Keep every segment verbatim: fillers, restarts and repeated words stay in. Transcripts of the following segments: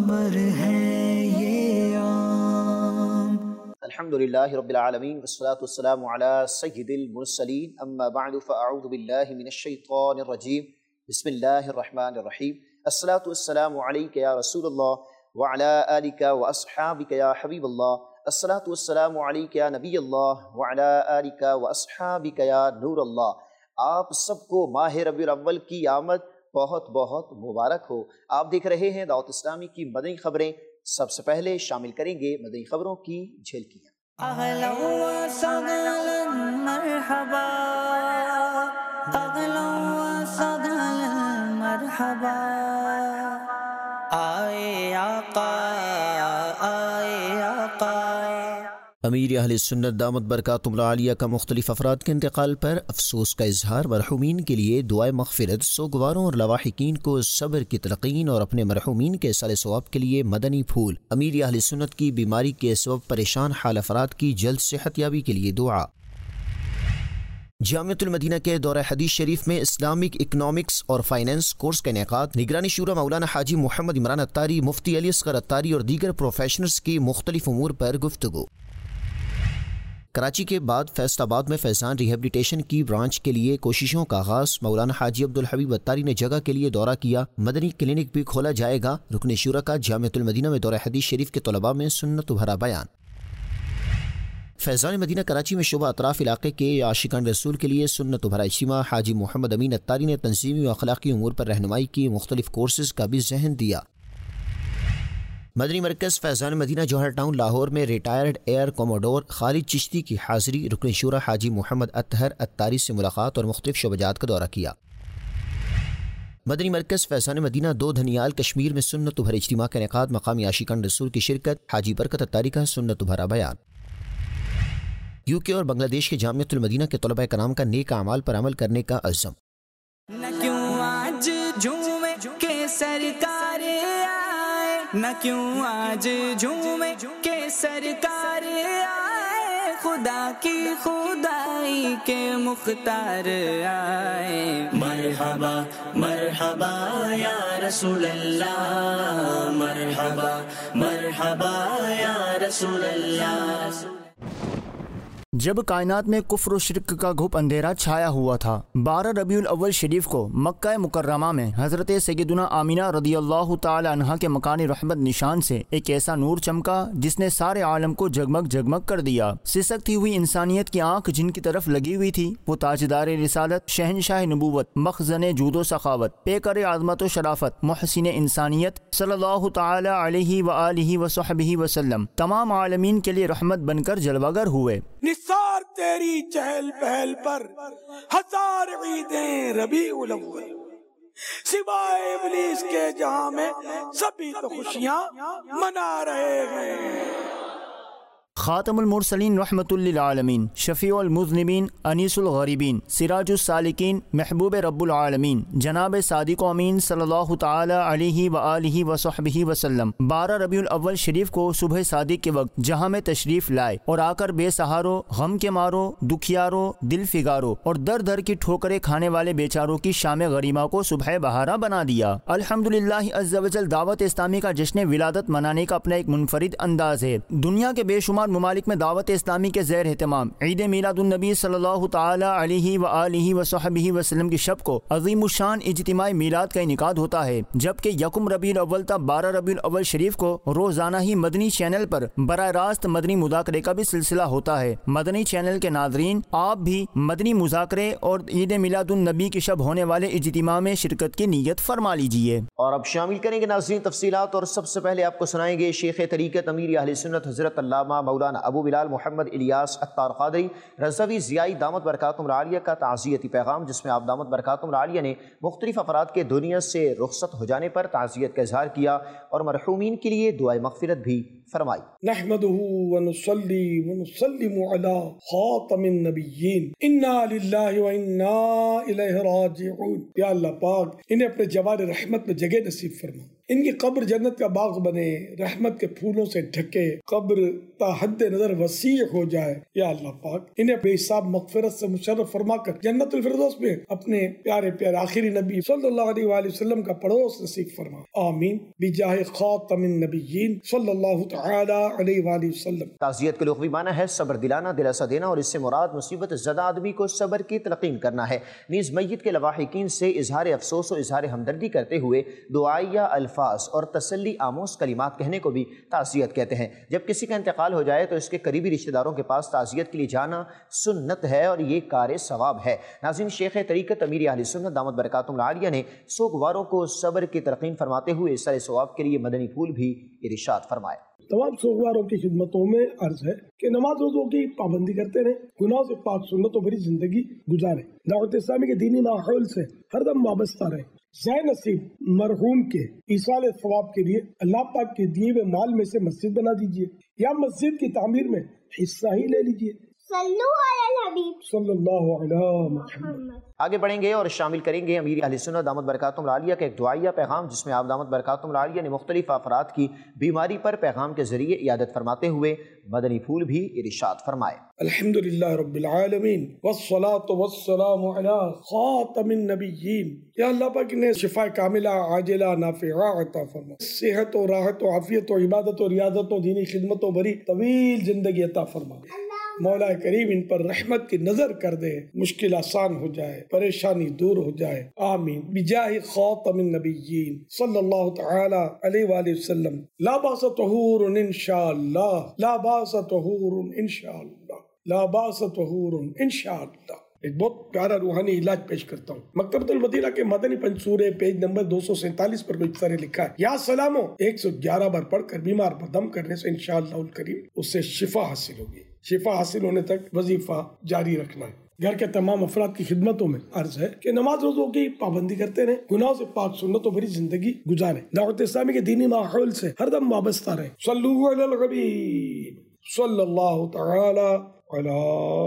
خبر ہے یہ عام۔ الحمدللہ رب العالمین والصلاة والسلام علی سید المرسلین، اما بعد فاعوذ باللہ من الشیطان الرجیم، بسم اللہ الرحمن الرحیم۔ الصلاة والسلام علیک یا رسول اللہ وعلی آلک واصحابک یا حبیب اللہ، الصلاة والسلام علیک یا نبی اللہ وعلی آلک واصحابک یا نور اللہ۔ آپ سب کو ماہ ربیع الاول کی آمد بہت بہت مبارک ہو۔ آپ دیکھ رہے ہیں دعوت اسلامی کی مدنی خبریں۔ سب سے پہلے شامل کریں گے مدنی خبروں کی جھلکیاں۔ اہلا و سہلا مرحبا، اہلا و سہلا مرحبا، آئے آقا آئے آقا۔ امیر اہل سنت دامت برکاتہم العالیہ کا مختلف افراد کے انتقال پر افسوس کا اظہار، مرحومین کے لیے دعائے مغفرت، سوگواروں اور لواحقین کو صبر کی تلقین اور اپنے مرحومین کے اصالِ ثواب کے لیے مدنی پھول۔ امیر اہل سنت کی بیماری کے سبب پریشان حال افراد کی جلد صحت یابی کے لیے دعا۔ جامعۃ المدینہ کے دورہ حدیث شریف میں اسلامک اکنامکس اور فائنانس کورس کا انعقاد، نگرانی شورا مولانا حاجی محمد عمران اتاری، مفتی علی اصغر اتاری اور دیگر پروفیشنلز کی مختلف امور پر گفتگو۔ کراچی کے بعد فیصل آباد میں فیضان ریہیبلیٹیشن کی برانچ کے لیے کوششوں کا آغاز، مولانا حاجی عبدالحبیب اتاری نے جگہ کے لیے دورہ کیا، مدنی کلینک بھی کھولا جائے گا۔ رکن شورا کا جامعۃ المدینہ میں دورہ حدیث شریف کے طلباء میں سنت بھرا بیان۔ فیضان مدینہ کراچی میں شعبہ اطراف علاقے کے عاشقان رسول کے لیے سنت بھرا اجتماع، حاجی محمد امین اتاری نے تنظیمی و اخلاقی امور پر رہنمائی کی، مختلف کورسز کا بھی ذہن دیا۔ مدنی مرکز فیضان مدینہ جوہر ٹاؤن لاہور میں retired air commodore Khalid Chishti کی حاضری، رکن شورا حاجی محمد اطہر اتاری سے ملاقات اور مختلف شعبہ جات کا دورہ کیا۔ مدنی مرکز فیضان مدینہ دو دھنیال کشمیر میں سنت بھرے اجتماع کا انعقاد، مقامی عاشقان رسول کی شرکت، حاجی برکت اتاری کا سنت بھرا بیان۔ یو کے اور بنگلہ دیش کے جامعۃ المدینہ کے طلباء کرام کا نیک اعمال پر عمل کرنے کا عزم۔ نہ کیوں آج جھومے کے سرکار آئے، نہ کیوں آج جھومے کے سرکار آئے، خدا کی خدائی کے مختار آئے۔ مرحبا مرحبا یا رسول اللہ، مرحبا مرحبا یا رسول اللہ۔ جب کائنات میں کفر و شرک کا گھپ اندھیرا چھایا ہوا تھا، بارہ ربیع الاول شریف کو مکہ مکرمہ میں حضرت سیدنا آمینہ رضی اللہ تعالی عنہا کے مکان رحمت نشان سے ایک ایسا نور چمکا جس نے سارے عالم کو جگمگ جگمگ کر دیا۔ سسکتی ہوئی انسانیت کی آنکھ جن کی طرف لگی ہوئی تھی، وہ تاجدار رسالت، شہنشاہ نبوت، مخزن جود و سخاوت، پیکر عظمت و شرافت، محسن انسانیت صلی اللہ تعالی علیہ وآلہ وصحبہ وسلم تمام عالمین کے لیے رحمت بن کر جلوگر ہوئے۔ نثار تیری چہل پہل پر ہزار عیدیں ربیع الاول، سوائے ابلیس کے جہاں میں سبھی تو خوشیاں منا رہے ہیں۔ خاتم المرسلین رحمت للعالمین، شفیع المذنبین، انیس الغریبین، سراج السالکین، محبوب رب العالمین، جناب صادق و امین صلی اللہ تعالی علیہ وآلہ وصحبہ وسلم بارہ ربیع الاول شریف کو صبح صادق کے وقت جہاں میں تشریف لائے اور آ کر بے سہاروں، غم کے ماروں، دکھیاروں، دل فگاروں اور در در کی ٹھوکریں کھانے والے بیچاروں کی شام غریمہ کو صبح بہارا بنا دیا۔ الحمدللہ عز وجل دعوت اسلامی کا جشن ولادت منانے کا اپنا ایک منفرد انداز ہے۔ دنیا کے بے شمار ممالک میں دعوت اسلامی کے زیر اہتمام عید میلاد النبی صلی اللہ تعالی علیہ وآلہ وصحبہ وسلم کی شب کو عظیم الشان اجتماعی میلاد کا انعقاد ہوتا ہے، جبکہ یکم ربیع الاول تا بارہ ربیع الاول شریف کو روزانہ ہی مدنی چینل پر براہ راست مدنی مذاکرے کا بھی سلسلہ ہوتا ہے۔ مدنی چینل کے ناظرین، آپ بھی مدنی مذاکرے اور عید میلاد النبی کی شب ہونے والے اجتماع میں شرکت کی نیت فرما لیجئے۔ اور اب شامل کریں گے ناظرین تفصیلات، اور سب سے پہلے آپ کو سنائیں گے شیخ طریقت امیر اہل سنت حضرت علامہ مولانا ابو بلال محمد الیاس اتار قادری رضوی ضیائی دامت برکاتہم العالیہ کا تعزیتی پیغام، جس میں آپ دامت برکاتہم العالیہ نے مختلف افراد کے دنیا سے رخصت ہو جانے پر تعزیت کا اظہار کیا اور مرحومین کے لیے دعائے مغفرت بھی فرمائی۔ نحمدہ ونصلی ونسلم علی خاتم النبیین، انا للہ و انا الیہ راجعون۔ یا اللہ پاک انہیں اپنے جوار رحمت میں جگہ نصیب فرما، ان کی قبر جنت کا باغ بنے، رحمت کے پھولوں سے ڈھکے، قبر تا حد نظر وسیع ہو جائے۔ یا اللہ پاک انہیں بے حساب مغفرت سے مشرف فرما کر جنت الفردوس میں اپنے پیارے پیارے آخری نبی صلی اللہ علیہ وآلہ وسلم کا پڑوس نصیب فرما، آمین بجاہ خاتم النبیین صلی اللہ تعالی علیہ وآلہ وسلم۔ تعزیت کے لغوی معنی ہے صبر دلانا، دلاسا دینا، اور اس سے مراد مصیبت زدہ آدمی کو صبر کی تلقین کرنا ہے۔ نیز میت کے لواحقین سے اظہار افسوس و اظہار ہمدردی کرتے ہوئے دعائیہ الفاظ اور تسلی آموز کلمات کہنے کو بھی تعزیت کہتے ہیں۔ جب کسی کا انتقال ہو جائے تو اس کے قریبی رشتہ داروں کے پاس تعزیت کے لیے جانا سنت ہے اور یہ کار ثواب ہے۔ ناظرین، شیخ طریقت امیر اہل سنت دامت برکاتہم العالیہ نے سوگواروں کو صبر کی تلقین فرماتے ہوئے اس سارے ثواب کے لیے مدنی پھول بھی ارشاد فرمائے۔ تمام سوگواروں کی خدمتوں میں عرض ہے کہ نماز روزوں کی پابندی کرتے رہیں، گناہوں سے پاک سنتوں بھری زندگی گزاریں، دعوت اسلامی کے دینی ماحول سے ہر دم وابستہ رہیں۔ زائے نصیب مرحوم کے ایصال ثواب کے لیے اللہ پاک کے دیے ہوئے مال میں سے مسجد بنا دیجیے یا مسجد کی تعمیر میں حصہ ہی لے لیجیے۔ صلو علی الحبیب صلی اللہ علیہ محمد۔ آگے بڑھیں گے اور شامل کریں گے امیر اہل سنت دامت برکاتہم العالیہ کا ایک دعائیہ پیغام، جس میں آپ دامت برکاتہم العالیہ نے مختلف افراد کی بیماری پر پیغام کے ذریعے عیادت فرماتے ہوئے مدنی پھول بھی ارشاد فرمائے۔ الحمدللہ رب العالمین والصلاة والسلام علی خاتم النبیین۔ یا اللہ پاک نے شفا کاملہ عاجلہ نافعہ عطا فرما، صحت و راحت و عافیت و عبادت و ریاضت و دینی خدمتوں بھری طویل زندگی عطا فرما۔ مولا کریم ان پر رحمت کی نظر کر دے، مشکل آسان ہو جائے، پریشانی دور ہو جائے، آمین بجاہ خاتم النبیین صلی اللہ تعالی علیہ وآلہ وسلم۔ لا باس طہور انشاءاللہ، لا باس طہور انشاءاللہ، لا باس طہور انشاءاللہ۔ ایک بہت پیارا روحانی علاج پیش کرتا ہوں۔ مکتبۃ المدینہ کے مدنی پنصورے پیج نمبر دو سو سینتالیس پر کوئی سارے لکھا ہے، یا سلامو ایک سو گیارہ بار پڑھ کر بیمار پر دم کرنے سے انشاءاللہ الکریم اس سے شفا حاصل ہوگی۔ شفا حاصل ہونے تک وظیفہ جاری رکھنا ہے۔ گھر کے تمام افراد کی خدمتوں میں عرض ہے کہ نماز روزوں کی پابندی کرتے رہیں، گناہوں سے پاک سنتوں بھری زندگی گزاریں، دعوت اسلامی کے دینی ماحول سے ہر دم وابستہ رہیں۔ صلو علی الحبیب صلی اللہ تعالی علی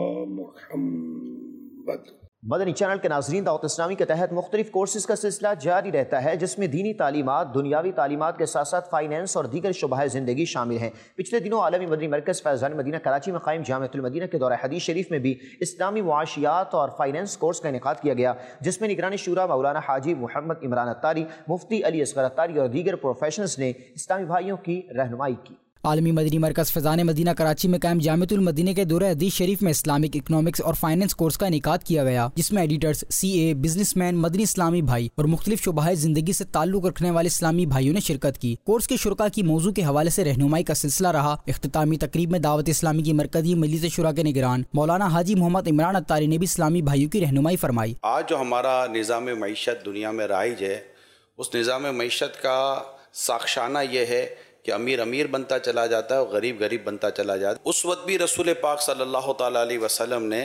محمد۔ مدنی چینل کے ناظرین، دعوت اسلامی کے تحت مختلف کورسز کا سلسلہ جاری رہتا ہے، جس میں دینی تعلیمات، دنیاوی تعلیمات کے ساتھ ساتھ فائنینس اور دیگر شعبۂ زندگی شامل ہیں۔ پچھلے دنوں عالمی مدنی مرکز فیضان مدینہ کراچی میں قائم جامعۃ المدینہ کے دورہ حدیث شریف میں بھی اسلامی معاشیات اور فائنینس کورس کا انعقاد کیا گیا، جس میں نگران شورا مولانا حاجی محمد عمران اتاری، مفتی علی اصغر اتاری اور دیگر پروفیشنلز نے اسلامی بھائیوں کی رہنمائی کی۔ عالمی مدنی مرکز فیضان مدینہ کراچی میں قائم جامعۃ المدینہ کے دورہ حدیث شریف میں اسلامک اکنامکس اور فائنینس کورس کا انعقاد کیا گیا، جس میں ایڈیٹرز، سی اے، بزنس مین، مدنی اسلامی بھائی اور مختلف شعبۂ زندگی سے تعلق رکھنے والے اسلامی بھائیوں نے شرکت کی۔ کورس کے شرکاء کی موضوع کے حوالے سے رہنمائی کا سلسلہ رہا۔ اختتامی تقریب میں دعوت اسلامی کی مرکزی مجلس شورا کے نگران مولانا حاجی محمد عمران اتاری نے بھی اسلامی بھائیوں کی رہنمائی فرمائی۔ آج جو ہمارا نظام معیشت دنیا میں رائج ہے، اس نظام معیشت کا ساخشانہ یہ ہے کہ امیر امیر بنتا چلا جاتا ہے اور غریب غریب بنتا چلا جاتا ہے۔ اس وقت بھی رسول پاک صلی اللہ تعالیٰ علیہ وسلم نے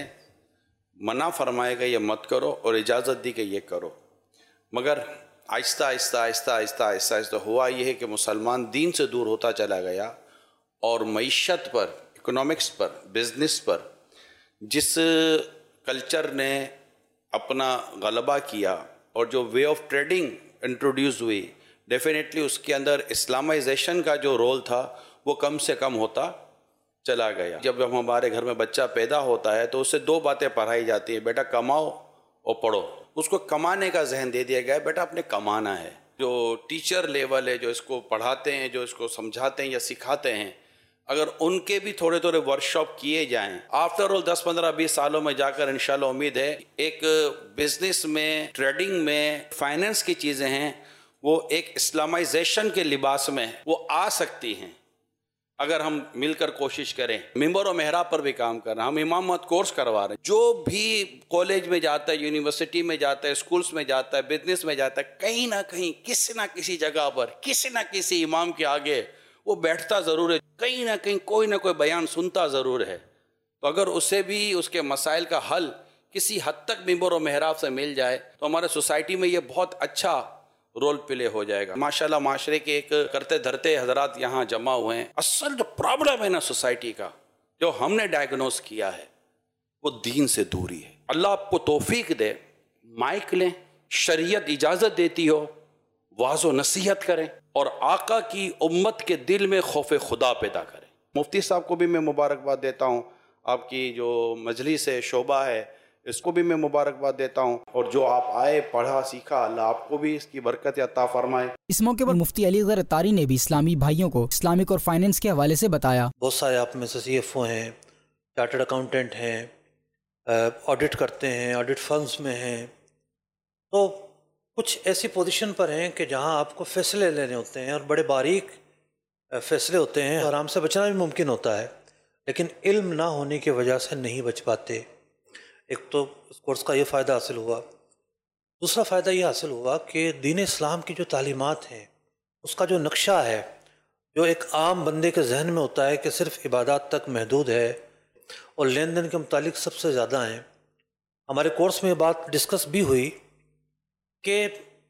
منع فرمائے گا یہ مت کرو اور اجازت دی کہ یہ کرو، مگر آہستہ آہستہ آہستہ آہستہ آہستہ آہستہ ہوا یہ ہے کہ مسلمان دین سے دور ہوتا چلا گیا، اور معیشت پر، اکنامکس پر، بزنس پر جس کلچر نے اپنا غلبہ کیا اور جو وے آف ٹریڈنگ انٹروڈیوس ہوئی، ڈیفینیٹلی اس کے اندر اسلامائزیشن کا جو رول تھا وہ کم سے کم ہوتا چلا گیا۔ جب ہمارے گھر میں بچہ پیدا ہوتا ہے تو اس سے دو باتیں پڑھائی جاتی ہیں، بیٹا کماؤ اور پڑھو۔ اس کو کمانے کا ذہن دے دیا گیا ہے، بیٹا آپ نے کمانا ہے۔ جو ٹیچر لیول ہے، جو اس کو پڑھاتے ہیں، جو اس کو سمجھاتے ہیں یا سکھاتے ہیں، اگر ان کے بھی تھوڑے تھوڑے ورک شاپ کیے جائیں، آفٹر آل دس پندرہ بیس سالوں میں جا کر انشاءاللہ امید ہے ایک بزنس میں، ٹریڈنگ میں، فائنینس کی چیزیں ہیں وہ ایک اسلامائزیشن کے لباس میں وہ آ سکتی ہیں اگر ہم مل کر کوشش کریں۔ ممبر و محراب پر بھی کام کر رہے ہیں، ہم امامت کورس کروا رہے ہیں۔ جو بھی کالج میں جاتا ہے، یونیورسٹی میں جاتا ہے، اسکولس میں جاتا ہے، بزنس میں جاتا ہے، کہیں نہ کہیں کسی نہ کسی جگہ پر کسی نہ کسی امام کے آگے وہ بیٹھتا ضرور ہے، کہیں نہ کہیں کوئی نہ کوئی بیان سنتا ضرور ہے۔ تو اگر اسے بھی اس کے مسائل کا حل کسی حد تک ممبر و محراب سے مل جائے تو ہمارے سوسائٹی میں یہ بہت اچھا رول پلے ہو جائے گا۔ ماشاءاللہ معاشرے کے ایک کرتے دھرتے حضرات یہاں جمع ہوئے ہیں۔ اصل جو پرابلم ہے نا سوسائٹی کا، جو ہم نے ڈائگنوز کیا ہے، وہ دین سے دوری ہے۔ اللہ آپ کو توفیق دے، مائک لیں، شریعت اجازت دیتی ہو، واعظ و نصیحت کریں اور آقا کی امت کے دل میں خوف خدا پیدا کریں۔ مفتی صاحب کو بھی میں مبارکباد دیتا ہوں، آپ کی جو مجلس ہے، شعبہ ہے، اس کو بھی میں مبارکباد دیتا ہوں، اور جو آپ آئے پڑھا سیکھا، اللہ آپ کو بھی اس کی برکت عطا فرمائے۔ اس موقع پر مفتی علی اصغر اتاری نے بھی اسلامی بھائیوں کو اسلامک اور فائنینس کے حوالے سے بتایا۔ بہت سارے آپ میں سے سی ایف او ہیں، چارٹرڈ اکاؤنٹنٹ ہیں، آڈٹ کرتے ہیں، آڈٹ فرمز میں ہیں، تو کچھ ایسی پوزیشن پر ہیں کہ جہاں آپ کو فیصلے لینے ہوتے ہیں اور بڑے باریک فیصلے ہوتے ہیں، آرام سے بچنا بھی ممکن ہوتا ہے، لیکن علم نہ ہونے کی وجہ سے نہیں بچ پاتے۔ ایک تو اس کورس کا یہ فائدہ حاصل ہوا، دوسرا فائدہ یہ حاصل ہوا کہ دین اسلام کی جو تعلیمات ہیں اس کا جو نقشہ ہے، جو ایک عام بندے کے ذہن میں ہوتا ہے کہ صرف عبادات تک محدود ہے اور لین دین کے متعلق سب سے زیادہ ہیں۔ ہمارے کورس میں یہ بات ڈسکس بھی ہوئی کہ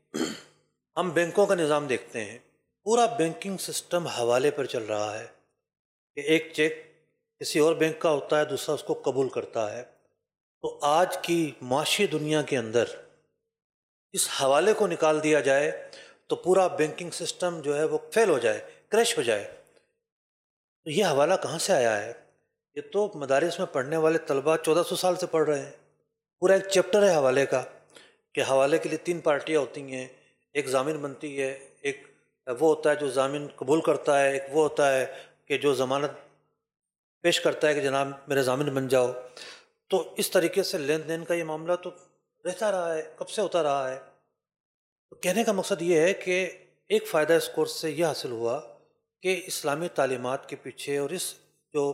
ہم بینکوں کا نظام دیکھتے ہیں، پورا بینکنگ سسٹم حوالے پر چل رہا ہے کہ ایک چیک کسی اور بینک کا ہوتا ہے، دوسرا اس کو قبول کرتا ہے۔ تو آج کی معاشی دنیا کے اندر اس حوالے کو نکال دیا جائے تو پورا بینکنگ سسٹم جو ہے وہ فیل ہو جائے، کریش ہو جائے۔ تو یہ حوالہ کہاں سے آیا ہے؟ یہ تو مدارس میں پڑھنے والے طلباء چودہ سو سال سے پڑھ رہے ہیں۔ پورا ایک چیپٹر ہے حوالے کا کہ حوالے کے لیے تین پارٹیاں ہوتی ہیں، ایک ضامن بنتی ہے، ایک وہ ہوتا ہے جو ضامن قبول کرتا ہے، ایک وہ ہوتا ہے کہ جو ضمانت پیش کرتا ہے کہ جناب میرے ضامن بن جاؤ۔ تو اس طریقے سے لین دین کا یہ معاملہ تو رہتا رہا ہے، کب سے ہوتا رہا ہے۔ تو کہنے کا مقصد یہ ہے کہ ایک فائدہ اس کورس سے یہ حاصل ہوا کہ اسلامی تعلیمات کے پیچھے اور اس جو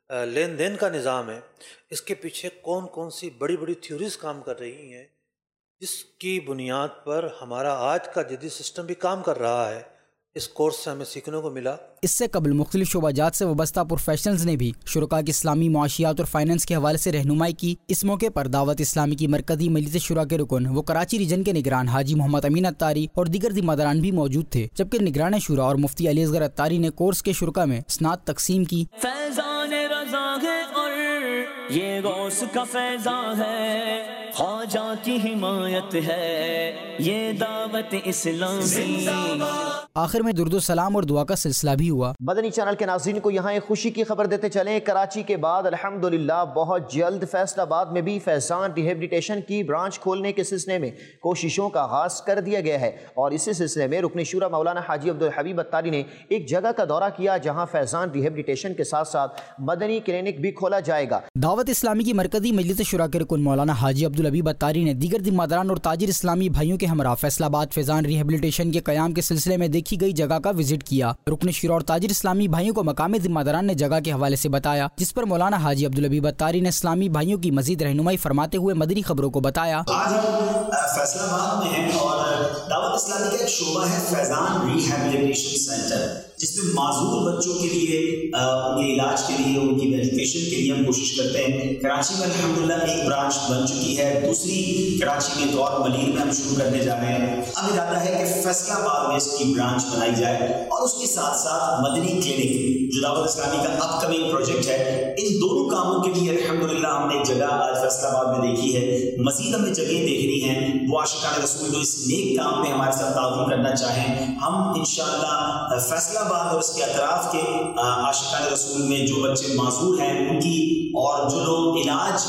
لین دین کا نظام ہے اس کے پیچھے کون کون سی بڑی بڑی تھیوریز کام کر رہی ہیں، جس کی بنیاد پر ہمارا آج کا جدید سسٹم بھی کام کر رہا ہے، اس کورس سے ہمیں سیکھنے کو ملا۔ اس سے قبل مختلف شعبہ جات سے وابستہ پروفیشنلز نے بھی شرکاء کی اسلامی معاشیات اور فائنینس کے حوالے سے رہنمائی کی۔ اس موقع پر دعوت اسلامی کی مرکزی مجلس شورا کے رکن وہ کراچی ریجن کے نگران حاجی محمد امین اتاری اور دیگر ذمہ داران بھی موجود تھے، جبکہ نگران شورا اور مفتی علی اصغر اتاری نے کورس کے شرکاء میں اسناد تقسیم کی۔ فیضان رضا ہے اور یہ غوث کا فیضان ہے، خواجہ کی حمایت ہے یہ دعوت اسلامی۔ آخر میں درود و سلام اور دعا کا سلسلہ بھی ہوا۔ مدنی چینل کے ناظرین کو یہاں ایک خوشی کی خبر دیتے چلیں، کراچی کے بعد الحمدللہ بہت جلد فیصل آباد میں بھی فیضان ریہیبلیٹیشن کی برانچ کھولنے کے سلسلے میں کوششوں کا آغاز کر دیا گیا ہے، اور اسی سلسلے میں رکن شورا مولانا حاجی عبدالحبیب اتاری نے ایک جگہ کا دورہ کیا جہاں فیضان ریہیبلیٹیشن کے ساتھ ساتھ مدنی کلینک بھی کھولا جائے گا۔ دعوت اسلامی کی مرکزی مجلس شورا کے رکن مولانا حاجی عبدالحبیب اتاری نے دیگر ذمہ داران اور تاجر اسلامی بھائیوں کے ہمراہ فیصل آباد فیضان ریہیبلیٹیشن کے قیام کے سلسلے میں دیکھی گئی جگہ کا وزٹ کیا۔ رکن شورا اور تاجر اسلامی بھائیوں کو مقامی ذمہ داران نے جگہ کے حوالے سے بتایا، جس پر مولانا حاجی عبدالحبیب اتاری نے اسلامی بھائیوں کی مزید رہنمائی فرماتے ہوئے مدنی خبروں کو بتایا۔ آج ہم فیصل آباد میں ہیں اور دعوت اسلامی کا ایک شعبہ ہے فیضان ریہیبلیٹیشن سینٹر، جس میں معذور بچوں کے لیے ان کے علاج کے لیے ان کی ایجوکیشن کے لیے ہم کوشش کرتے ہیں۔ کراچی میں الحمدللہ ایک برانچ بن چکی ہے، دوسری کراچی میں دور ملیر میں ہم شروع کرنے جا رہے ہیں۔ اب ارادہ ہے کہ فیصل آباد میں اس کی برانچ بنائی جائے اور اس کے ساتھ ساتھ مدنی کلینک جو دعوت اسلامی کا اپ کمنگ پروجیکٹ ہے، ان دونوں کاموں کے لیے الحمدللہ ہم نے ایک جگہ آج فیصل آباد میں دیکھی ہے، مزید ہمیں جگہیں دیکھنی ہیں۔ وہ عاشقان رسول جو اس نیک کام میں ہمارے ساتھ تعاون کرنا چاہیں، ہم انشاءاللہ فیصل آباد اور اس کے اطراف کے عاشقان رسول میں جو بچے معذور ہیں ان کی، اور جو لوگ علاج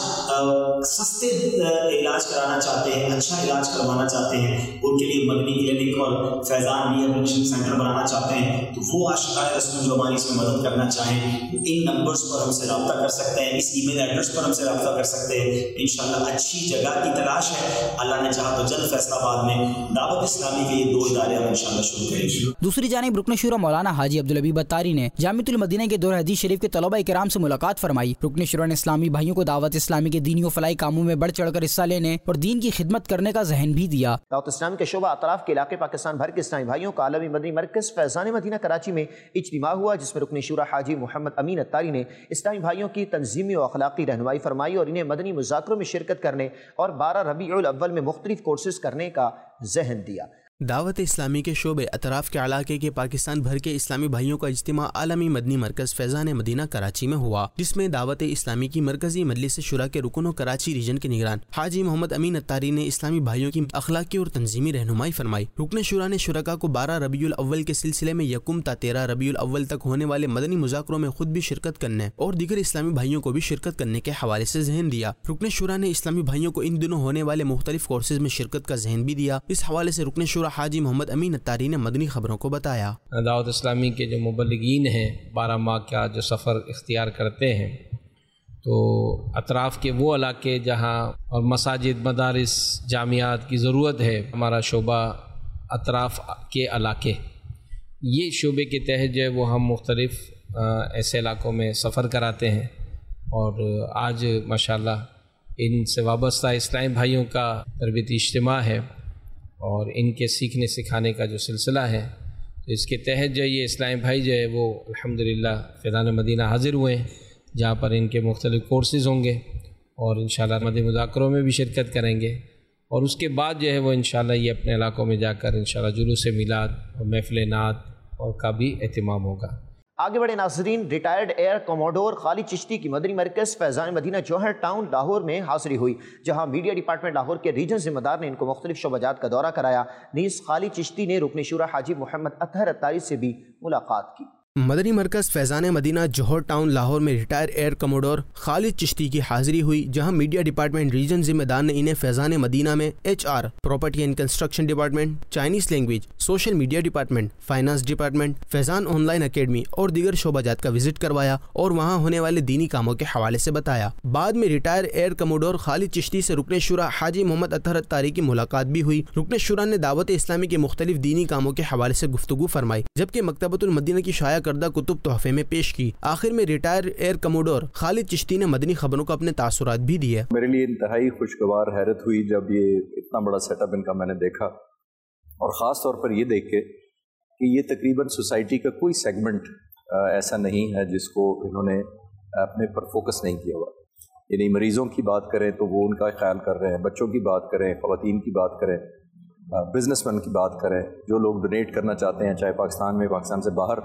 سستے علاج کرانا چاہتے ہیں، اچھا علاج کروانا چاہتے ہیں، ان کے لیے مدنی کلینک اور فیضان ریہیبلیٹیشن سینٹر بنانا چاہتے ہیں، تو وہ عاشقان رسول جو ہماری اس میں مدد کرنا چاہیں ان نمبرز پر ہم سے رابطہ کر سکتے ہیں، اس ای میل ایڈریس پر ہم سے رابطہ کر سکتے ہیں۔ انشاءاللہ اچھی جگہ کی تلاش ہے، اللہ نے چاہا تو جلد فیصل آباد میں دعوت اسلامی کے یہ دو ادارے ہم انشاءاللہ شروع کریں گے۔ دوسری جانب رکن شورا مولانا حاجی عبدالحبیب اتاری نے جامعۃ المدینہ کے دور حدیث شریف کے طلباء کرام سے ملاقات فرمائی۔ رکن شورا نے اسلامی بھائیوں کو دعوت اسلامی کے دینی و فلاحی کاموں میں بڑھ چڑھ کر حصہ لینے اور دین کی خدمت کرنے کا ذہن بھی دیا۔ دعوت اسلامی کے شعبہ اطراف کے علاقے پاکستان بھر کے اسلامی بھائیوں کا عالمی مدنی مرکز فیضان مدینہ کراچی میں اجتماع ہوا، جس میں رکن شورا حاجی محمد امین اتاری نے اسلامی بھائیوں کی تنظیمی و اخلاقی رہنمائی فرمائی اور انہیں مدنی مذاکروں میں شرکت کرنے اور بارہ ربیع الاول میں مختلف کورسز کرنے کا ذہن دیا۔ دعوت اسلامی کے شعبے اطراف کے علاقے کے پاکستان بھر کے اسلامی بھائیوں کا اجتماع عالمی مدنی مرکز فیضان مدینہ کراچی میں ہوا، جس میں دعوت اسلامی کی مرکزی مجلس شورا کے رکن و کراچی ریجن کے نگران حاجی محمد امین اتاری نے اسلامی بھائیوں کی اخلاقی اور تنظیمی رہنمائی فرمائی۔ رکن شورا نے شرکاء کو بارہ ربیع الاول کے سلسلے میں یکم تا تیرہ ربیع الاول تک ہونے والے مدنی مذاکروں میں خود بھی شرکت کرنے اور دیگر اسلامی بھائیوں کو بھی شرکت کرنے کے حوالے سے ذہن دیا۔ رکن شورا نے اسلامی بھائیوں کو ان دنوں ہونے والے مختلف کورسز میں شرکت کا ذہن بھی دیا۔ اس حوالے سے رکن شورا حاجی محمد امین اتاری نے مدنی خبروں کو بتایا، دعوت اسلامی کے جو مبلغین ہیں بارہ ماہ کا جو سفر اختیار کرتے ہیں، تو اطراف کے وہ علاقے جہاں اور مساجد، مدارس، جامعات کی ضرورت ہے، ہمارا شعبہ اطراف کے علاقے، یہ شعبے کے تحت جو ہے وہ ہم مختلف ایسے علاقوں میں سفر کراتے ہیں، اور آج ماشاءاللہ ان سے وابستہ اسلامی بھائیوں کا تربیتی اجتماع ہے اور ان کے سیکھنے سکھانے کا جو سلسلہ ہے، تو اس کے تحت جو یہ اسلامی بھائی جو ہے وہ الحمدللہ فیضان مدینہ حاضر ہوئے ہیں، جہاں پر ان کے مختلف کورسز ہوں گے اور انشاءاللہ مدنی مذاکروں میں بھی شرکت کریں گے، اور اس کے بعد جو ہے وہ انشاءاللہ یہ اپنے علاقوں میں جا کر انشاءاللہ جلوس میلاد اور محفل نعت اور کا بھی اہتمام ہوگا۔ آگے بڑے ناظرین، retired air commodore Khalid Chishti کی مدنی مرکز فیضان مدینہ جوہر ٹاؤن لاہور میں حاضری ہوئی، جہاں میڈیا ڈپارٹمنٹ لاہور کے ریجن ذمہ دار نے ان کو مختلف شعبہ جات کا دورہ کرایا۔ نیز خالد چشتی نے رکن شورا حاجی محمد اطہر اتاری سے بھی ملاقات کی۔ مدنی مرکز فیضان مدینہ جوہر ٹاؤن لاہور میں retire air commodore Khalid Chishti کی حاضری ہوئی، جہاں میڈیا ڈپارٹمنٹ ریجن ذمہ دار نے انہیں فیضان مدینہ میں H R, property and construction department, Chinese language, social media department, finance department, Faizan online academy اور دیگر شعبہ جات کا وزٹ کروایا اور وہاں ہونے والے دینی کاموں کے حوالے سے بتایا۔ بعد میں retire air commodore Khalid Chishti سے رکن شورا حاجی محمد اطہر اتاری کی ملاقات بھی ہوئی۔ رکن شورا نے دعوت اسلامی کے مختلف دینی کاموں کے حوالے سے گفتگو فرمائی، جبکہ مکتبۃ المدینہ کی شائع کردہ کتب تحفے میں پیش کی۔ آخر میں retire air commodore Khalid Chishti نے مدنی خبروں کو اپنے تاثرات بھی دیے۔ میرے لیے انتہائی خوشگوار حیرت ہوئی جب یہ اتنا بڑا سیٹ اپ ان کا میں نے دیکھا، اور خاص طور پر یہ دیکھ کے کہ یہ تقریباً سوسائٹی کا کوئی سیگمنٹ ایسا نہیں ہے جس کو انہوں نے اپنے پر فوکس نہیں کیا ہوا۔ یعنی مریضوں کی بات کریں تو وہ ان کا خیال کر رہے ہیں، بچوں کی بات کریں، خواتین کی بات کریں، بزنس مین کی بات کریں، جو لوگ ڈونیٹ کرنا چاہتے ہیں چاہے پاکستان میں پاکستان سے باہر،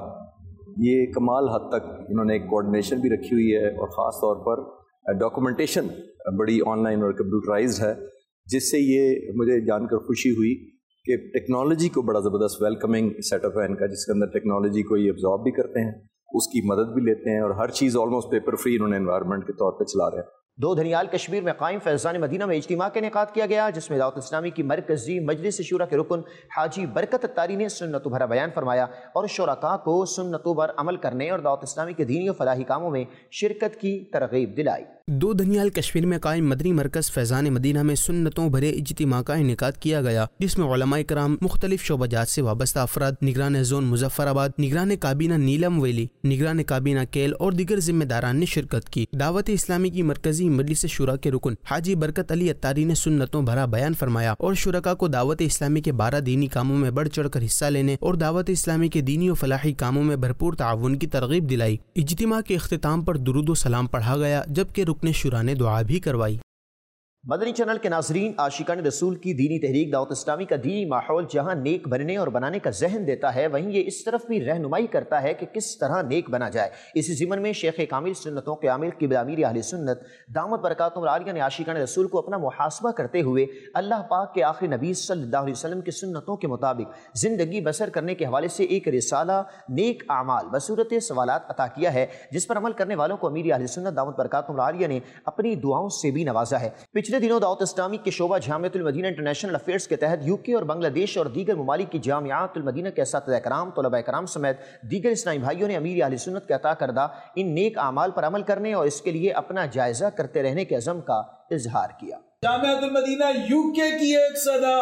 یہ کمال حد تک انہوں نے ایک کوآرڈینیشن بھی رکھی ہوئی ہے، اور خاص طور پر ڈاکومنٹیشن بڑی آن لائن اور کمپیوٹرائزڈ ہے، جس سے یہ مجھے جان کر خوشی ہوئی کہ ٹیکنالوجی کو بڑا زبردست ویلکمنگ سیٹ اپ ہے ان کا، جس کے اندر ٹیکنالوجی کو یہ ابزارب بھی کرتے ہیں، اس کی مدد بھی لیتے ہیں، اور ہر چیز آلموسٹ پیپر فری انہوں نے انوائرمنٹ کے طور پہ چلا رہے ہیں۔ دو دھنیال کشمیر میں قائم فیضان مدینہ میں اجتماع کا انعقاد کیا گیا، جس میں دعوت اسلامی کی مرکزی مجلس شورا کے رکن حاجی برکت اتاری نے سنتوں بھرا بیان فرمایا اور شرکاء کو سنتوں پر عمل کرنے اور دعوت اسلامی کے دینی و فلاحی کاموں میں شرکت کی ترغیب دلائی۔ دو دھنیال کشمیر میں قائم مدنی مرکز فیضان مدینہ میں سنتوں بھرے اجتماع کا انعقاد کیا گیا، جس میں علماء کرام، مختلف شعبہ جات سے وابستہ افراد، نگران زون مظفر آباد، نگران کابینہ نیلم ویلی، نگران کابینہ کیل اور دیگر ذمہ داران نے شرکت کی۔ دعوت اسلامی کی مرکزی مجلس شورا کے رکن حاجی برکت علی اتاری نے سنتوں بھرا بیان فرمایا اور شرکاء کو دعوت اسلامی کے بارہ دینی کاموں میں بڑھ چڑھ کر حصہ لینے اور دعوت اسلامی کے دینی و فلاحی کاموں میں بھرپور تعاون کی ترغیب دلائی۔ اجتماع کے اختتام پر درود و سلام پڑھا گیا، جبکہ رکن شورا نے دعا بھی کروائی۔ مدنی چینل کے ناظرین، عاشقان رسول کی دینی تحریک دعوت اسلامی کا دینی ماحول جہاں نیک بننے اور بنانے کا ذہن دیتا ہے، وہیں یہ اس طرف بھی رہنمائی کرتا ہے کہ کس طرح نیک بنا جائے۔ اسی ضمن میں شیخ کامل سنتوں کے عامل قبلہ امیر اہل سنت دامت برکاتہم العالیہ نے عاشقان رسول کو اپنا محاسبہ کرتے ہوئے اللہ پاک کے آخری نبی صلی اللہ علیہ وسلم کی سنتوں کے مطابق زندگی بسر کرنے کے حوالے سے ایک رسالہ نیک اعمال بصورت سوالات عطا کیا ہے، جس پر عمل کرنے والوں کو امیر اہل سنت دامت برکاتہم العالیہ نے اپنی دعاؤں سے بھی نوازا ہے۔ پچھلے دنوں دعوت اسلامی کے شعبہ جامعۃ المدینہ انٹرنیشنل افیئرز کے تحت یو کے اور بنگلہ دیش اور دیگر ممالک کی جامعات المدینہ کے اساتذہ کرام، طلباء کرام سمیت دیگر اسلامی بھائیوں نے امیر اہل سنت کے عطا کردہ ان نیک اعمال پر عمل کرنے اور اس کے لیے اپنا جائزہ کرتے رہنے کے عزم کا اظہار کیا۔ جامعۃ المدینہ یو کے کی ایک صدا،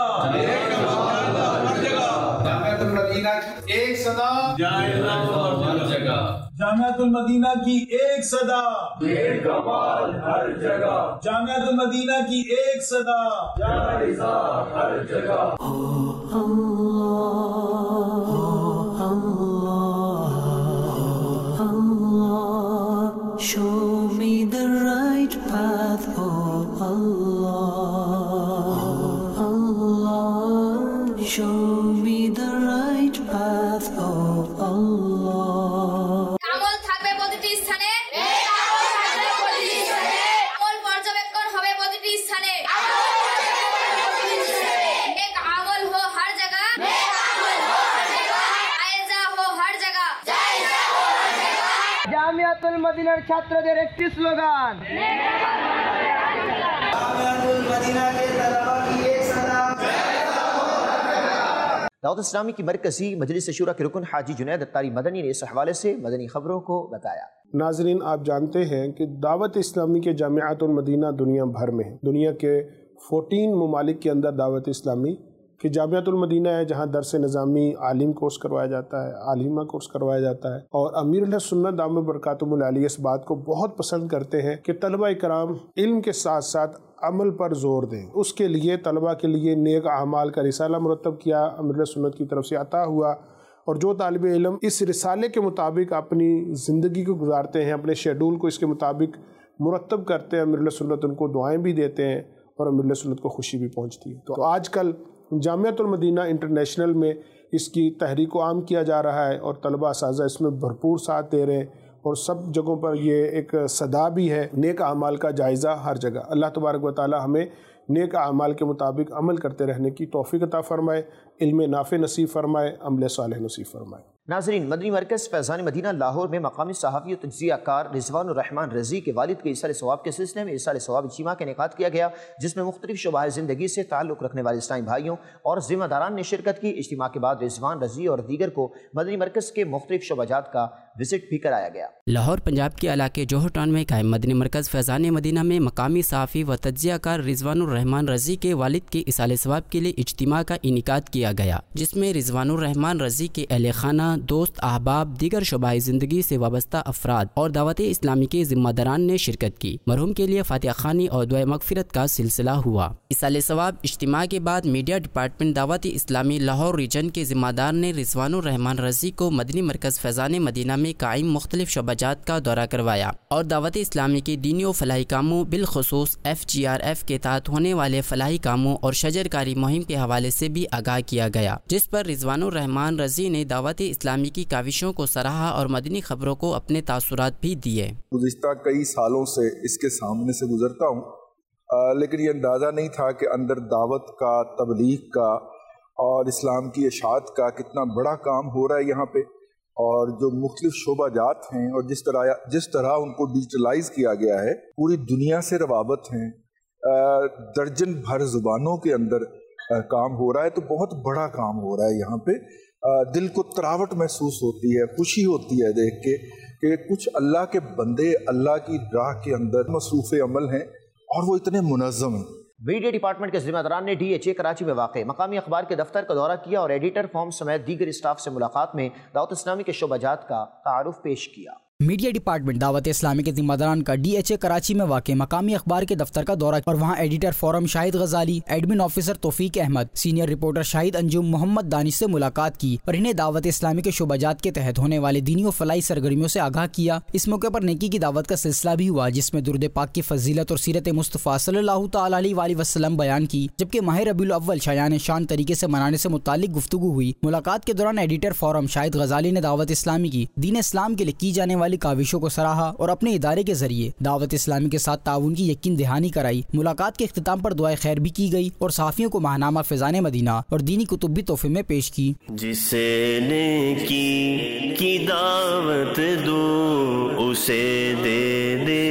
جامعۃ المدینہ کی ایک صدا، جامعۃ المدینہ کی ایک صدا، نیک اعمال ہر جگہ، جامعۃ المدینہ کی ایک صدا، یا رضا ہر جگہ۔ Show me the right path, oh Allah, Allah, show me the right path of Allah. আমল থাকবে প্রতিটি স্থানে, নেক আমল থাকবে প্রতিটি স্থানে, আমল পর্যবেক্ষণ হবে প্রতিটি স্থানে, আমল পর্যবেক্ষণ হবে প্রতিটি স্থানে, নেক আমল হো হর জায়গা, নেক আমল হো হর জায়গা, জায়েজা হো হর জায়গা, জায়েজা হো হর জায়গা। জামিয়াতুল মদিনার ছাত্রদের একটি স্লোগান, জামিয়াতুল মদিনা के तलबा की एक सदा। दावत इस्लामी की मरकजी मजलिस शूरा के रुकन हाजी जुनैद अत्तारी मदनी ने इस हवाले से मदनी खबरों को बताया। नाज़रीन, आप जानते हैं कि दावत इस्लामी के जामियातुल मदीना दुनिया भर में है। दुनिया के चौदह ममालिक के अंदर दावत इस्लामी कि जामियातुल मदीना है जहाँ दरस निज़ामी आलिम कोर्स करवाया जाता है, आलिमा कोर्स करवाया जाता है। और अमीरुल सुन्नत दामद बरकातुहुल आलिया इस बात को बहुत पसंद करते हैं कि तलबा इकराम इल्म के साथ साथ अमल पर जोर दें। उसके लिए तलबा के लिए नेक अमाल का रिसाला मुरतब किया, अमीरुल सुन्नत की तरफ से अता हुआ। और जो तालिब इल्म इस रिसाले के मुताबिक अपनी ज़िंदगी को गुजारते हैं, अपने शेड्यूल को इसके मुताबिक मुरतब करते हैं, अमीरुल सुन्नत उनको दुआएँ भी देते हैं और अमीरुल सुन्नत को खुशी भी पहुँचती है। तो आजकल जामियातुल मदीना इंटरनेशनल में इसकी तहरीक को आम किया जा रहा है और तलबा असातिज़ा इसमें भरपूर साथ दे रहे हैं और सब जगहों पर ये एक सदा भी है, नेक अमाल का जायज़ा हर जगह। अल्लाह तबारक व तआला हमें नेक अमाल के मुताबिक अमल करते रहने की तौफीक अता फ़रमाए, इल्म नाफ़े नसीब फ़रमाए, अमल सालेह नसीब फ़रमाए। नाज़रीन, मदनी मरकज़ फैज़ान मदीना लाहौर में मकामी सहाफ़ी और तज्ज़िया कार रिज़वानुर रहमान रज़ी के वालिद के इसाले सवाब के सिलसिले में इसाले सवाब इज्तिमा का इनेकाद किया गया, जिसमें मुख्तलिफ़ शुबाह ज़िंदगी से ताल्लुक़ रखने वाले इस्लामी भाइयों और ज़िम्मेदारान ने शिरकत की। इज्तिमा के बाद रिज़वान रज़ी और दीगर को मदनी मरकज़ के मुख्तलिफ़ शुबाजात का विज़िट भी कराया गया। लाहौर पंजाब के इलाके जोहर टाउन में कायम मदनी मरकज़ फैज़ान मदीना में मकामी सहाफ़ी व तज्ज़िया कार रिज़वानुर रहमान रज़ी के वालिद के इसाले सवाब के लिए इज्तिमा का इनेकाद किया गया, जिसमें रिज़वानुर रहमान रज़ी के अहले खाना, दोस्त, अहबाब, दीगर शुबाह ज़िंदगी से वाबस्ता अफराद और दावत इस्लामी के ज़िम्मेदारान ने शिरकत की। मरहूम के लिए फातिहा ख़ानी और दुआ मग़फ़िरत का सिलसिला हुआ। इसाले सवाब इज्तिमा के बाद media department Dawat Islami Lahore reason के ज़िम्मेदार ने रिज़वानुर रहमान रज़ी को मदनी मरकज़ फैज़ान मदीना में कायम मुख्तलिफ शोबाजात का दौरा करवाया और दावत इस्लामी के दीनी और फलाही कामों बिलखुसूस एफ जी आर एफ के तहत होने वाले फलाही कामों और शजरकारी मुहिम के हवाले से भी आगाह किया गया, जिस पर रिज़वानुर रहमान रज़ी ने दावत इस्लामी की काविशों को सराहा और मदनी खबरों को अपने तासुरात भी दिए। गुज़िश्ता कई सालों से इसके सामने से गुजरता हूँ, लेकिन ये अंदाज़ा नहीं था कि अंदर दावत का, तबलीग का और इस्लाम की इशाअत का कितना बड़ा काम हो रहा है यहाँ पे। और जो मुख्तलिफ शोबाजात हैं और जिस तरह जिस तरह उनको डिजिटलाइज किया गया है, पूरी दुनिया से रवाबत हैं, दर्जन भर ज़ुबानों के अंदर काम हो रहा है, तो बहुत बड़ा काम हो रहा है यहाँ पे। दिल को तरावट महसूस होती है, खुशी होती है देख के कि कुछ अल्लाह के बंदे अल्लाह की राह के अंदर मसरूफ़ अमल हैं और वो इतने मुनज़्ज़म हैं। मीडिया डिपार्टमेंट के ज़िम्मेदारान ने डी एच ए कराची में वाक़ मकामी अखबार के दफ्तर का दौरा किया और एडिटर फॉर्म समेत दीगर स्टाफ से मुलाकात में दावत इस्लामी के शोबाजात का तारुफ पेश किया। मीडिया डिपार्टमेंट दावत इस्लामी के जिम्मेदारान का डी एच ए कराची में वाक़ मकामी अखबार के दफ्तर का दौरा और वहाँ editor forum Shahid Ghazali, admin officer Taufeeq Ahmed, senior reporter Shahid Anjum Mohammad Danish से मुलाकात की और इन्हें दावत इस्लामी के शोबाजात के तहत होने वाले दीनी और फलाही सरगर्मियों से आगाह किया। इस मौके पर नेकी की दावत का सिलसिला भी हुआ, जिसमें दुरूद पाक की फजीलत और सीरत मुस्तफ़ा सल्लल्लाहु तआला अलैहि वसल्लम बयान की, जबकि माह रबीउल अव्वल शायान शान तरीके से मनाने से मुताल्लिक गुफ्तगू हुई। मुलाकात के दौरान एडिटर फोरम शाहिद गजाली ने दावत इस्लामी की दीन इस्लाम के लिए की जाने वाली काविशों को सराहा और अपने इदारे के जरिए दावत इस्लामी के साथ ताउन की यकीन दहानी कराई। मुलाकात के इख्तिताम पर दुआ खैर भी की गई और सहाफ़ियों को माहनामा फैज़ान मदीना और दीनी कुतुब भी तोहफे में पेश की। जिसे नेकी की दावत दो उसे दे दे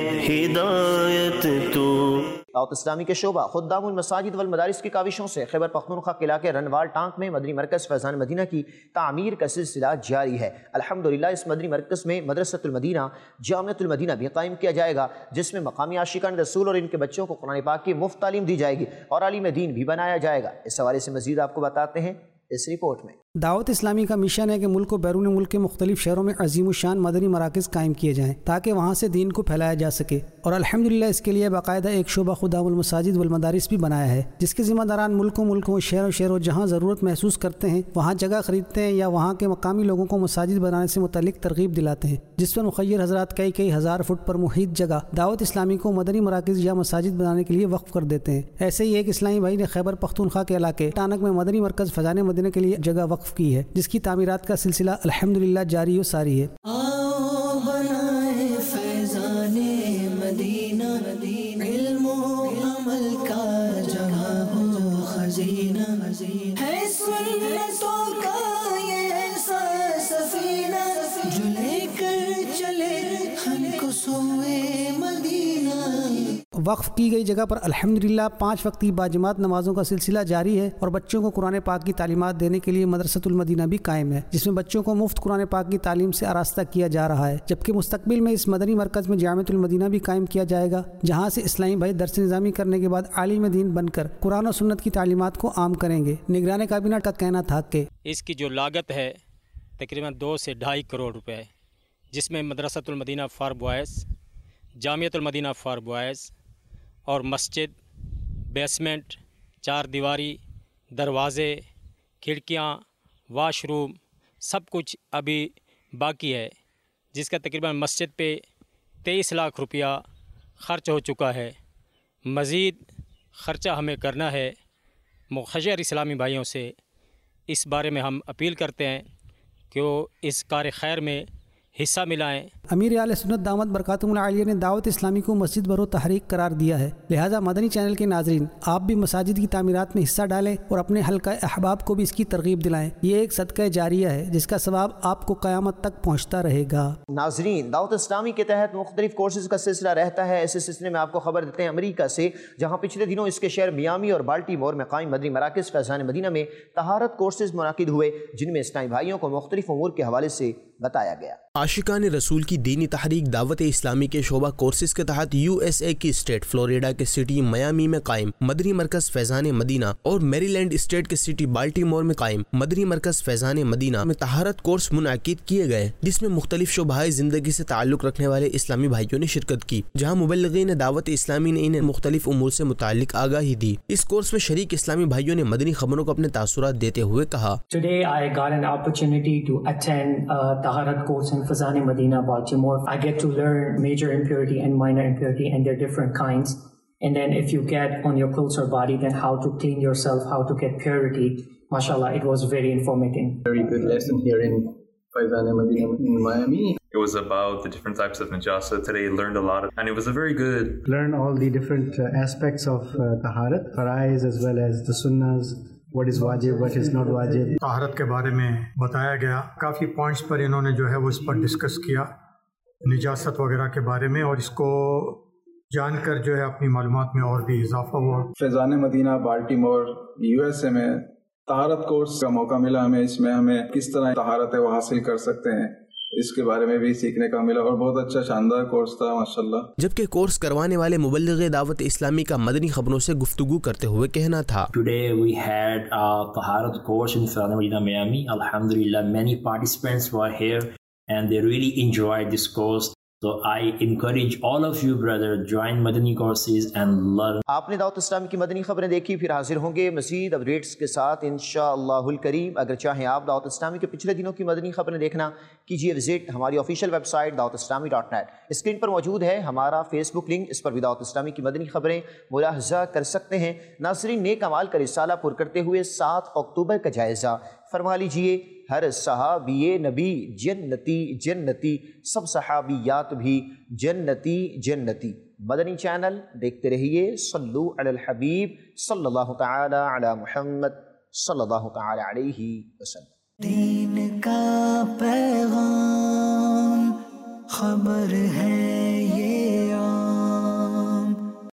हिदायत तू। दावत इस्लामी के शोबा खुद्दामुल मसाजिद वल मदारिस की काविशों से खैबर पख्तूनख्वा के इलाके रनवाल टांक में मदनी मरकज़ फैज़ान मदीना की तामीर का सिलसिला जारी है। अल्हम्दुलिल्लाह इस मदनी मरकज़ में मदरसतुल मदीना जामियतुल मदीना भी कायम किया जाएगा, जिसमें मकामी आशिकान रसूल और इनके बच्चों को कुरान पाक की मुफ्त तालीम दी जाएगी और आलिम दीन भी बनाया जाएगा। इस हवाले से मज़ीद आपको बताते हैं इस रिपोर्ट में। دعوت اسلامی کا مشن ہے کہ ملک و بیرون ملک کے مختلف شہروں میں عظیم الشان مدنی مراکز قائم کیے جائیں تاکہ وہاں سے دین کو پھیلایا جا سکے، اور الحمدللہ اس کے لیے باقاعدہ ایک شعبہ خدام المساجد والمدارس بھی بنایا ہے، جس کے ذمہ داران ملکوں ملکوں شہروں شہروں جہاں ضرورت محسوس کرتے ہیں وہاں جگہ خریدتے ہیں یا وہاں کے مقامی لوگوں کو مساجد بنانے سے متعلق ترغیب دلاتے ہیں، جس پر مخیر حضرات کئی کئی ہزار فٹ پر محیط جگہ دعوت اسلامی کو مدنی مراکز یا مساجد بنانے کے لیے وقف کر دیتے ہیں۔ ایسے ہی ایک اسلامی بھائی نے خیبر پختونخوا کے علاقے ٹانک میں مدنی مرکز فیضان مدینہ کے لیے جگہ وقف کی ہے، جس کی تعمیرات کا سلسلہ الحمدللہ جاری و ساری ہے۔ آؤ بنائے فیضان مدینہ، علم و عمل کا جہاں ہو خزینہ، ہے سنتوں کا یہ ایسا سفینہ جو لے کر چلے ہم کو سوئے مدینہ۔ وقف کی گئی جگہ پر الحمدللہ پانچ وقتی باجماعت نمازوں کا سلسلہ جاری ہے، اور بچوں کو قرآن پاک کی تعلیمات دینے کے لیے مدرسۃ المدینہ بھی قائم ہے، جس میں بچوں کو مفت قرآن پاک کی تعلیم سے آراستہ کیا جا رہا ہے، جبکہ مستقبل میں اس مدنی مرکز میں جامعۃ المدینہ بھی قائم کیا جائے گا، جہاں سے اسلامی بھائی درس نظامی کرنے کے بعد عالم دین بن کر قرآن و سنت کی تعلیمات کو عام کریں گے۔ نگران کابینہ کا کہنا تھا کہ اس کی جو لاگت ہے تقریباً دو سے ڈھائی کروڑ روپے، جس میں مدرسۃ المدینہ فار بوائز، جامعۃ المدینہ فار بوائز اور مسجد، بیسمنٹ، چار دیواری، دروازے، کھڑکیاں، واش روم، سب کچھ ابھی باقی ہے، جس کا تقریباً مسجد پہ تیئیس لاکھ روپیہ خرچ ہو چکا ہے۔ مزید خرچہ ہمیں کرنا ہے۔ مخیر اسلامی بھائیوں سے اس بارے میں ہم اپیل کرتے ہیں کہ وہ اس کار خیر میں حصہ ملائیں۔ امیر اہل سنت دامت برکاتہم العالیہ نے دعوت اسلامی کو مسجد برو تحریک قرار دیا ہے، لہذا مدنی چینل کے ناظرین آپ بھی مساجد کی تعمیرات میں حصہ ڈالیں اور اپنے حلقہ احباب کو بھی اس کی ترغیب دلائیں۔ یہ ایک صدقہ جاریہ ہے جس کا ثواب آپ کو قیامت تک پہنچتا رہے گا۔ ناظرین، دعوت اسلامی کے تحت مختلف کورسز کا سلسلہ رہتا ہے۔ ایسے سلسلے میں آپ کو خبر دیتے ہیں امریکہ سے، جہاں پچھلے دنوں اس کے شہر میامی اور بالٹی مور میں قائم مدنی مراکز فیضان مدینہ میں طہارت کورسز منعقد ہوئے، جن میں اسلامی بھائیوں کو مختلف امور کے حوالے سے بتایا گیا۔ عاشقان رسول کی دینی تحریک دعوت اسلامی کے شعبہ کورسز کے تحت یو ایس اے کی اسٹیٹ فلوریڈا کے سٹی میامی میں قائم مدنی مرکز فیضان مدینہ اور میری لینڈ اسٹیٹ کے سٹی بالٹی مور میں قائم مدنی مرکز فیضان مدینہ میں طہارت کورس منعقد کیے گئے، جس میں مختلف شعبۂ زندگی سے تعلق رکھنے والے اسلامی بھائیوں نے شرکت کی، جہاں مبلغین دعوت اسلامی نے انہیں مختلف امور سے متعلق آگاہی دی۔ اس کورس میں شریک اسلامی بھائیوں نے مدنی خبروں کو اپنے تاثرات دیتے ہوئے کہا، Today I got an opportunity to attend a taharat course in Fazan Medina, Baltimore. I get to learn major impurity and minor impurity and their different kinds. And then if you get on your clothes or body, then how to clean yourself, how to get purity. MashaAllah, it was very informative. Very good lesson here in Fazan Medina in Miami. It was about the different types of najasa. Today I learned a lot of, and it was a very good. Learn all the different uh, aspects of uh, taharat, faraiz as well as the sunnahs. What is واجب, what is not واجب. طہارت کے بارے میں بتایا گیا، کافی points پر انہوں نے جو ہے وہ اس پر ڈسکس کیا، نجاست وغیرہ کے بارے میں، اور اس کو جان کر جو ہے اپنی معلومات میں اور بھی اضافہ ہوا۔ فیضان مدینہ بالٹی مور یو ایس اے میں طہارت کورس کا موقع ملا ہمیں، اس میں ہمیں کس طرح طہارت ہے وہ حاصل کر سکتے ہیں اس کے بارے میں بھی سیکھنے کا ملا، اور بہت اچھا شاندار کورس تھا ماشاءاللہ۔ جبکہ کورس کروانے والے مبلغ دعوت اسلامی کا مدنی خبروں سے گفتگو کرتے ہوئے کہنا تھا، Today we had a Taharat course in Fazan Medina, Miami. Alhamdulillah, many participants were here and they really enjoyed this course. So I encourage all of you brother join Madani courses and learn. آپ نے دعوت اسلامی کی مدنی خبریں دیکھی، پھر حاضر ہوں گے مزید اپڈیٹس کے ساتھ انشاءاللہ الکریم۔ اگر چاہیں آپ دعوت اسلامی کے پچھلے دنوں کی مدنی خبریں دیکھنا، کیجیے وزٹ ہماری آفیشیل ویب سائٹ دعوت اسلامی ڈاٹ نیٹ۔ اسکرین پر موجود ہے ہمارا فیس بک لنک، اس پر بھی دعوت اسلامی کی مدنی خبریں ملاحظہ کر سکتے ہیں۔ ناظرین، نیک اعمال کا رسالہ پر کرتے ہوئے سات اکتوبر کا جائزہ فرما لیجئے۔ ہر صحابی نبی جنتی جنتی، سب صحابیات بھی جنتی جنتی۔ مدنی چینل دیکھتے رہیے، صلو علی الحبیب صلی اللہ تعالی علی محمد صلی اللہ تعالی علیہ وسلم۔ دین کا پیغام خبر ہے یہ